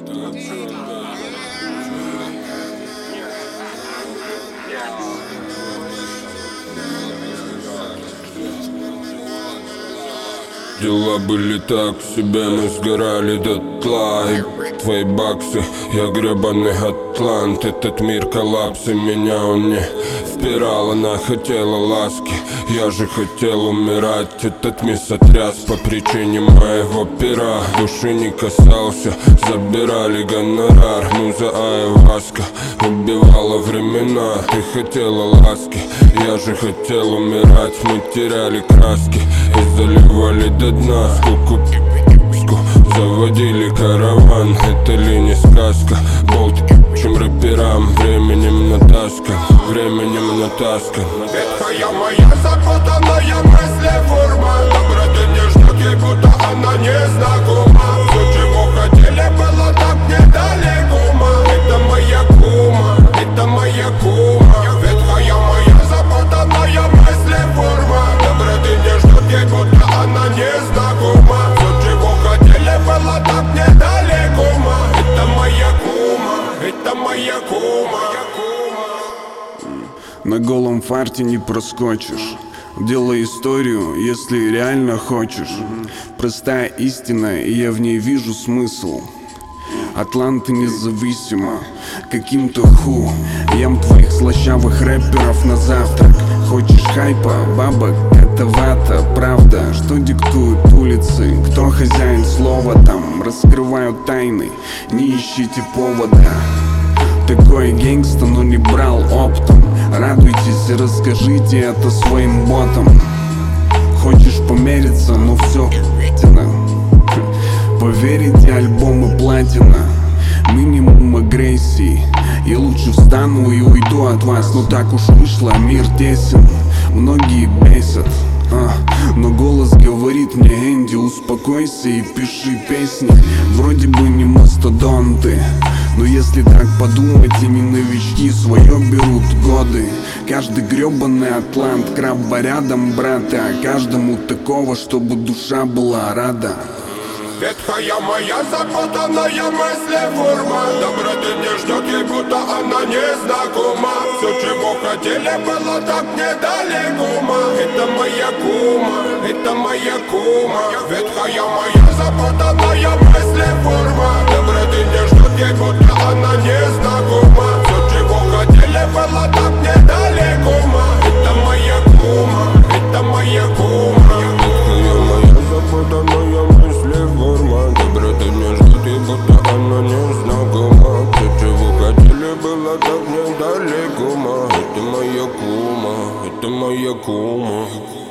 Дела были так себе, мы сгорали дотла. И твои баксы, я гребаный атлант. Этот мир коллапс, и меня он не впирал. Она хотела ласки, я же хотел умирать. Этот мир сотряс по причине моего пера. Души не касался, забирали гонорар. Муза айваска убивала времена. Ты хотела ласки, я же хотел умирать. Мы теряли краски и заливали до дна. Скуку заводили караван. Это ли не сказка? Болт чем рэперам. Временем натаскан, временем натаскан. Ветхая моя запутанная мыслеформа. Доброты не ждет, ей будто она незнакома. Все, чего хотели, было так недалеко. Это моя кума, это моя кума. Ветхая моя запутанная мыслеформа. Доброты не ждет, ей будто она незнакома. Все, чего хотели, было так недалеко. Это моя кума, это моя кума. На голом фарте не проскочишь. Делай историю, если реально хочешь. Простая истина, и я в ней вижу смысл. Атланта независима, каким-то ем твоих слащавых рэперов на завтрак. Хочешь хайпа, бабок, это вата, правда. Что диктуют улицы, кто хозяин слова там. Раскрывают тайны, не ищите повода. Такой гэнгста, но не брал оптом. Радуйтесь и расскажите это своим ботам. Хочешь помериться, но все тина. Поверите, альбомы платина. Минимум агрессии. Я лучше встану и уйду от вас. Но так уж вышло, мир тесен. Многие бесят, но голос говорит мне: Энди, успокойся и пиши песни. Вроде бы не мастодонты, но если так подумать, ими новички свое берут годы. Каждый гребаный атлант, крабба рядом, брата. Каждому такого, чтобы душа была рада. Ветхая моя запутанная мыслеформа. Доброты не ждет, ей будто она незнакома. Все, чего хотели, было так недалеко. Это моя кума, это моя кума. Ветхая моя запутанная мыслеформа. Доброты не ждет, ей будто она незнакома. Все, чего хотели, было так недалеко. Это моя кума, это моя кума. Ветхая моя запутанная мыслеформа. Доброты не ждут, и будто она незнакома. Все, чего хотели, было так недалеко. Это моя кума, это моя кума.